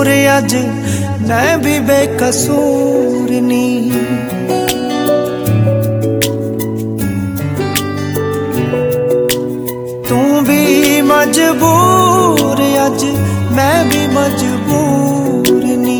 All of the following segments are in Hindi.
कसूर अज मैं भी बेकसूर नी। तू भी मजबूर अज मैं भी मजबूर नी।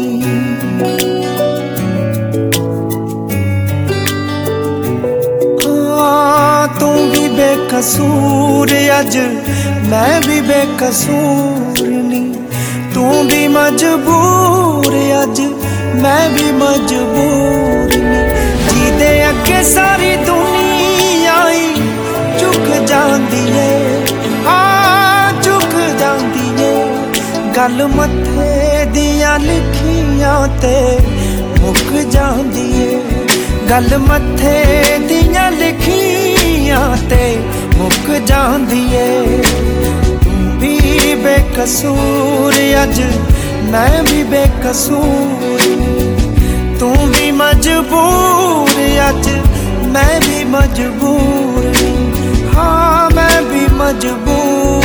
हाँ तू भी बेकसूर अज मैं भी बेकसूर नी। तू भी मजबूर अज मैं भी मजबूर नी। जीदे अगे सारी दुनिया ही झुक जांदी है, हाँ झुक जांदी है। गल मथे दियां लिखियां ते मुक जांदी है। गल मथे दियां लिखियां ते मुक जांदी है। तू भी बेकसूर अज मैं भी बेकसूर। तू भी मजबूर अज मैं भी मजबूर। हाँ मैं भी मजबूर।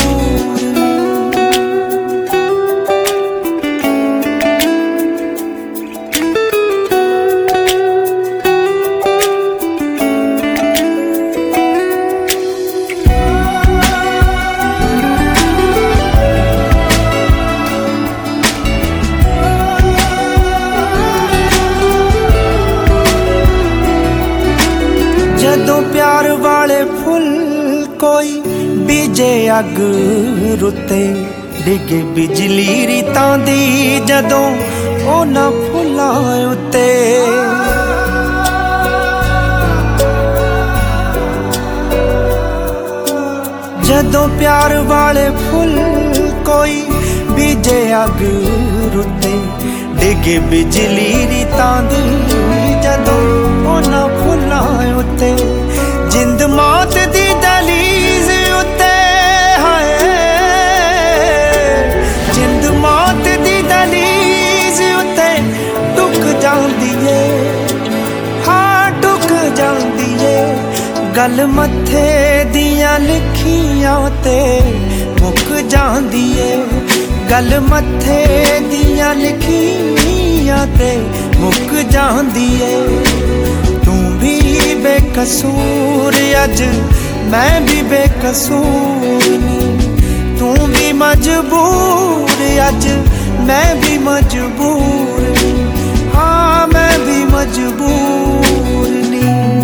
जदों प्यार वाले फुल कोई बीजे अग रुते डिगे बिजली रीतां दी जदों ओना फुलां उत्ते। जदों प्यार वाले फुल कोई बीजे अग रुते डिगे बिजली रीतां दी जदों ओना फुलां उत्ते। जिंद मौत दी दहलीज उत्ते हाय, जिंद मौत दी दहलीज उत्ते टुक जांदी है, हाँ टुक जांदी है। गल मथे दियां लिखियां ते मुक जांदी है। गल मथे दियां लिखियां ते मुक जांदी है। तू भी बेकसूर अज मैं भी बेकसूर नी। तू भी मजबूर अज मैं भी मजबूर नी। हाँ मैं भी मजबूर नी।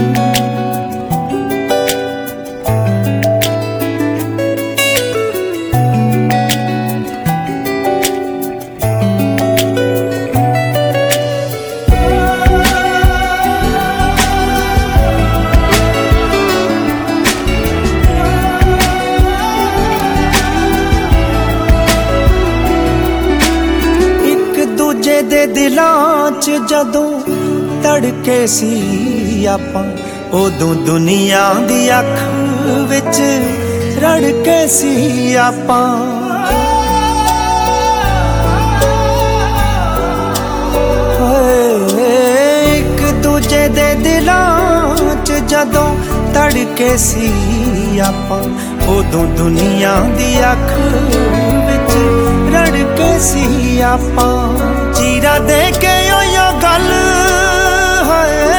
दे दिलां च जदों तड़के सी आपां उदों दुनिया दी अख विच रड़के सी आपां। एक दूजे दे दिलां च जदों तड़के सी आपां उदों दुनिया दी अख विच रड़के सी आपां। चीरा दे के ओयो गल है,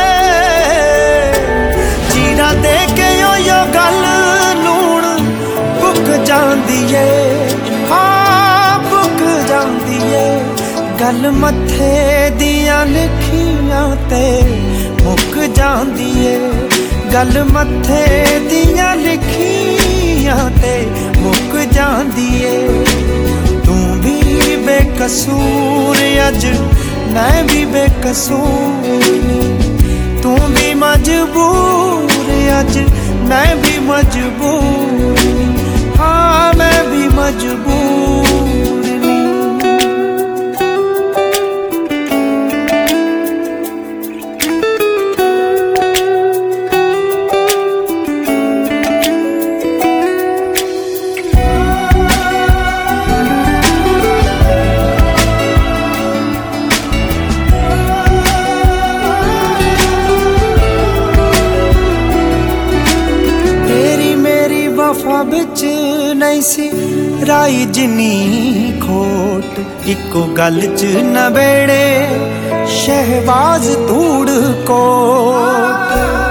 चीरा दे के ओयो गल लूण भुक जांदी है, हाँ भुक जांदी है। गल मथे दियां लिखियां ते मुक जांदी है। गल मथे दियां लिखियां ते मुक जांदी है। तू भी बेकसूर अज मैं भी बेकसूर नी। तू भी मजबूर अज मैं भी मजबूर नी। हाँ मैं भी मजबूर नी। वफा बिच नहीं सी राई जिनी खोट इको गल च नवेड़े शहबाज धूड़ कोट।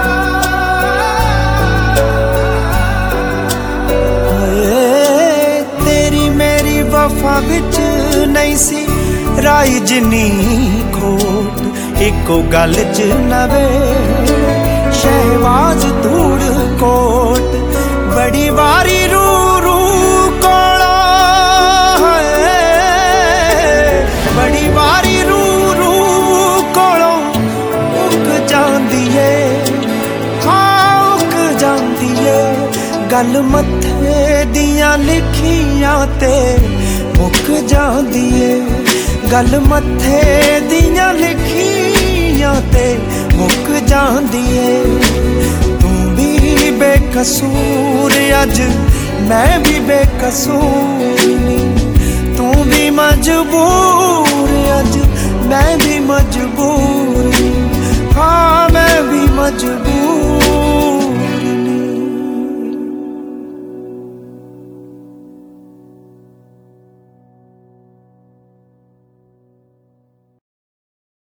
तेरी मेरी वफा बिच नहीं सी राई जिनी खोट। इको गल च नवेड़े शहबाज धूड़ कोट। बड़ी वारी रू रू कोला बड़ी वारी रू रू कोलों उक जांदी है, हाँ उक जांदी है। गल मत्थे दियां लिखियां ते मुक जांदी है। गल मत्थे दियां लिखियां ते मुक जांदी है। तू भी बेकसूर अज मैं भी बेकसूर नी, तू भी मजबूर